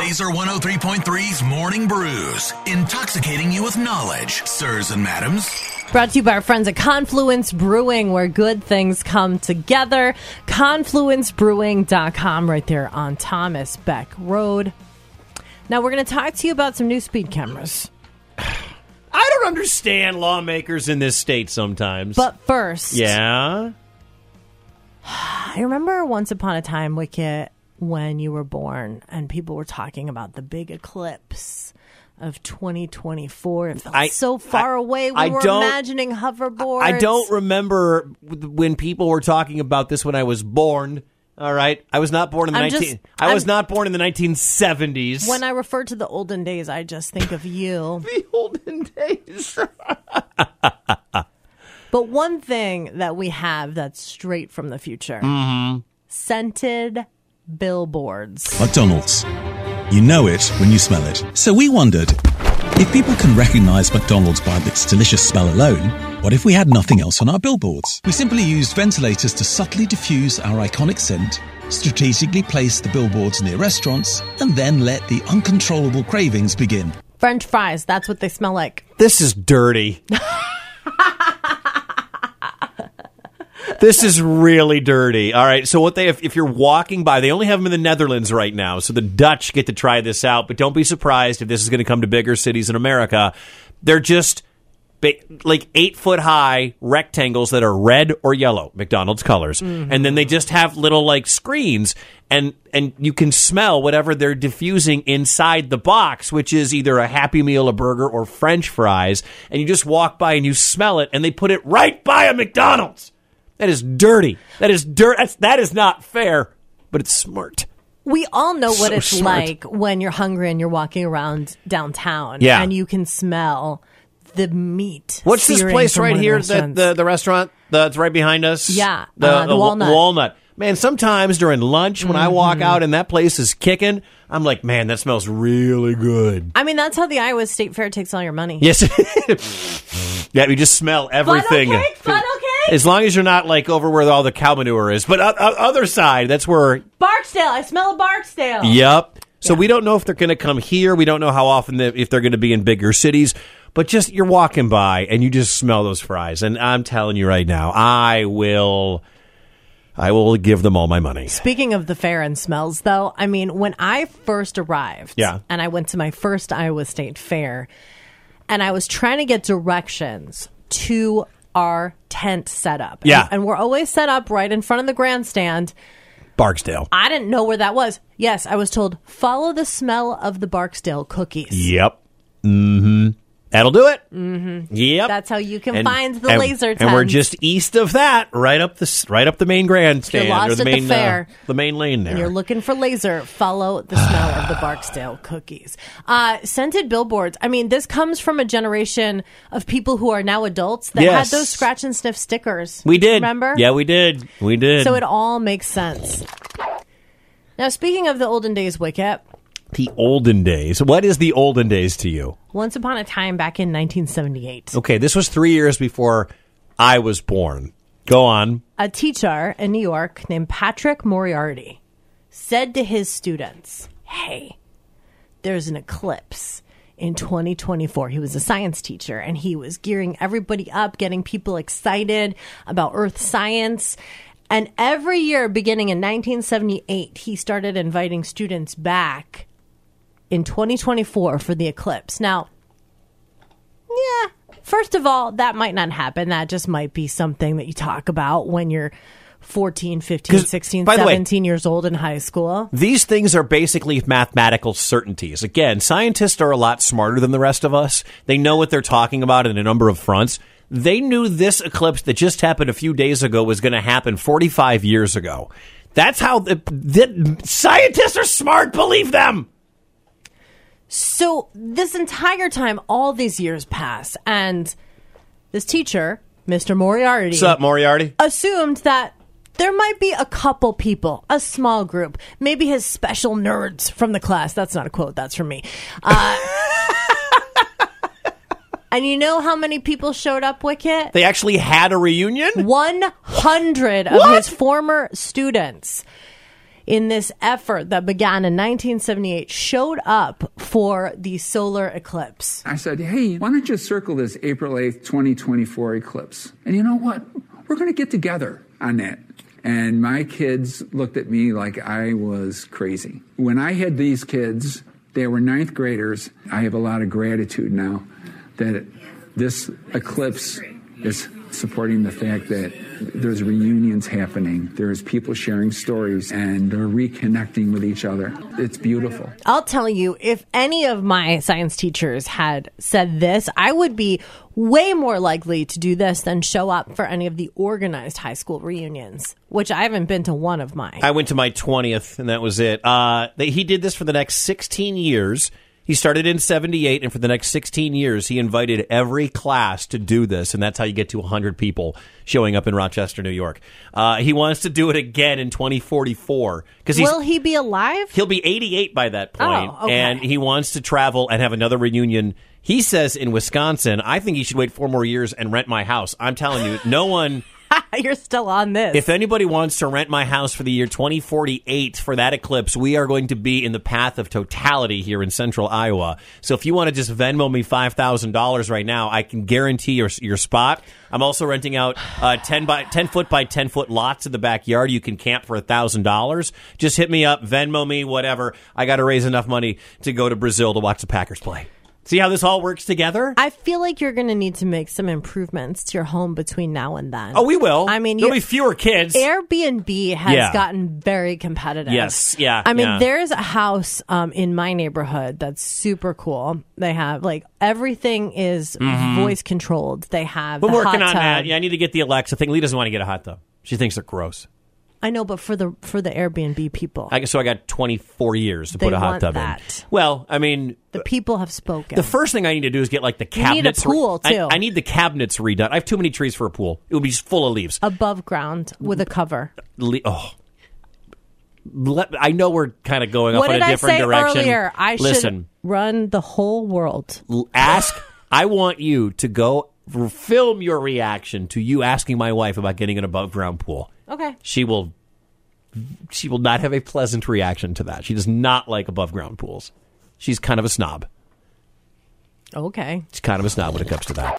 Laser 103.3's Morning Brews, intoxicating you with knowledge, sirs and madams. Brought to you by our friends at Confluence Brewing, where good things come together. ConfluenceBrewing.com, right there on Thomas Beck Road. Now, we're going to talk to you about some new speed cameras. I don't understand lawmakers in this state sometimes. But first... Yeah? I remember once upon a time, Wicket, when you were born, and people were talking about the big eclipse of 2024. It felt so far away. We were imagining hoverboards. I don't remember when people were talking about this when I was born. All right, I was not born in the I was not born in the 1970s. When I refer to the olden days, I just think of you. The olden days. But one thing that we have that's straight from the future: scented billboards. McDonald's. You know it when you smell it. So we wondered, if people can recognize McDonald's by its delicious smell alone, what if we had nothing else on our billboards? We simply used ventilators to subtly diffuse our iconic scent, strategically placed the billboards near restaurants, and then let the uncontrollable cravings begin. French fries, that's what they smell like. This is dirty. This is really dirty. All right. So if you're walking by, they only have them in the Netherlands right now. So the Dutch get to try this out. But don't be surprised if this is going to come to bigger cities in America. They're just like 8-foot high rectangles that are red or yellow, McDonald's colors. Mm-hmm. And then they just have little like screens and you can smell whatever they're diffusing inside the box, which is either a Happy Meal, a burger, or French fries. And you just walk by and you smell it and they put it right by a McDonald's. That is dirty. That is that is not fair, but it's smart. We all know what it's smart. Like when you're hungry and you're walking around downtown and you can smell the meat. What's this place right here, the restaurant that's right behind us? Yeah, the Walnut. Walnut. Man, sometimes during lunch when I walk out and that place is kicking, I'm like, man, that smells really good. I mean, that's how the Iowa State Fair takes all your money. Yes. Yeah, you just smell everything. Fun okay? As long as you're not like over where all the cow manure is. But other side, that's where... Barksdale. I smell a Barksdale. Yep. So we don't know if they're going to come here. We don't know how often, if they're going to be in bigger cities. But just you're walking by and you just smell those fries. And I'm telling you right now, I will give them all my money. Speaking of the fair and smells, though, I mean, when I first arrived and I went to my first Iowa State Fair and I was trying to get directions to our tent setup. Yeah. And we're always set up right in front of the grandstand. Barksdale. I didn't know where that was. Yes, I was told, follow the smell of the Barksdale cookies. Yep. Mm-hmm. That'll do it. Mm-hmm. Yep. That's how you can find the laser tent. And we're just east of that, right up the main grandstand. You're lost or the at main, the fair. The main lane there. And you're looking for laser, follow the smell of the Barksdale cookies. Scented billboards. I mean, this comes from a generation of people who are now adults that had those scratch and sniff stickers. We did. Remember? Yeah, we did. We did. So it all makes sense. Now, speaking of the olden days, Wicket. The olden days. What is the olden days to you? Once upon a time back in 1978. Okay, this was 3 years before I was born. Go on. A teacher in New York named Patrick Moriarty said to his students, hey, there's an eclipse in 2024. He was a science teacher, and he was gearing everybody up, getting people excited about Earth science. And every year, beginning in 1978, he started inviting students back in 2024 for the eclipse. Now, yeah, first of all, that might not happen. That just might be something that you talk about when you're 14, 15, 16, 17 years old in high school. These things are basically mathematical certainties. Again, scientists are a lot smarter than the rest of us. They know what they're talking about in a number of fronts. They knew this eclipse that just happened a few days ago was going to happen 45 years ago. That's how the scientists are smart. Believe them. So this entire time, all these years pass, and this teacher, Mr. Moriarty... What's up, Moriarty? ...assumed that there might be a couple people, a small group, maybe his special nerds from the class. That's not a quote, that's from me. And you know how many people showed up, Wicket? They actually had a reunion? 100 of his former students. in this effort that began in 1978 showed up for the solar eclipse. I said, hey, why don't you circle this April 8th, 2024 eclipse? And you know what? We're going to get together on that. And my kids looked at me like I was crazy. When I had these kids, they were ninth graders. I have a lot of gratitude now that this eclipse is supporting the fact that there's reunions happening. There's people sharing stories and they're reconnecting with each other. It's beautiful. I'll tell you, if any of my science teachers had said this, I would be way more likely to do this than show up for any of the organized high school reunions, which I haven't been to one of mine. I went to my 20th, and that was it. He did this for the next 16 years. He started in 78, and for the next 16 years, he invited every class to do this, and that's how you get to 100 people showing up in Rochester, New York. He wants to do it again in 2044. Will he be alive? He'll be 88 by that point, okay. And he wants to travel and have another reunion. He says in Wisconsin, I think he should wait 4 more years and rent my house. I'm telling you, no one... You're still on this. If anybody wants to rent my house for the year 2048 for that eclipse, we are going to be in the path of totality here in central Iowa. So if you want to just Venmo me $5,000 right now, I can guarantee your spot. I'm also renting out 10 foot by 10 foot lots in the backyard. You can camp for $1,000. Just hit me up, Venmo me, whatever. I got to raise enough money to go to Brazil to watch the Packers play. See how this all works together? I feel like you're going to need to make some improvements to your home between now and then. Oh, we will. I mean, there'll be fewer kids. Airbnb has gotten very competitive. Yes, yeah. I mean, there's a house in my neighborhood that's super cool. They have, like, everything is voice controlled. They have We're the working hot on tub. that. Yeah, I need to get the Alexa thing. Lee doesn't want to get a hot tub. She thinks they're gross. I know, but for the Airbnb people, So I got 24 years to They put a hot want tub that. in. Well, I mean, the people have spoken. the first thing I need to do is get like the cabinets. You need a pool too. I need the cabinets redone. I have too many trees for a pool. It would be just full of leaves. Above ground with a cover. I know we're kind of going off in a different direction. What did I say earlier? I Listen, should run the whole world. I want you to go film your reaction to you asking my wife about getting an above ground pool. Okay. She will not have a pleasant reaction to that. She does not like above ground pools. She's kind of a snob. Okay. She's kind of a snob when it comes to that.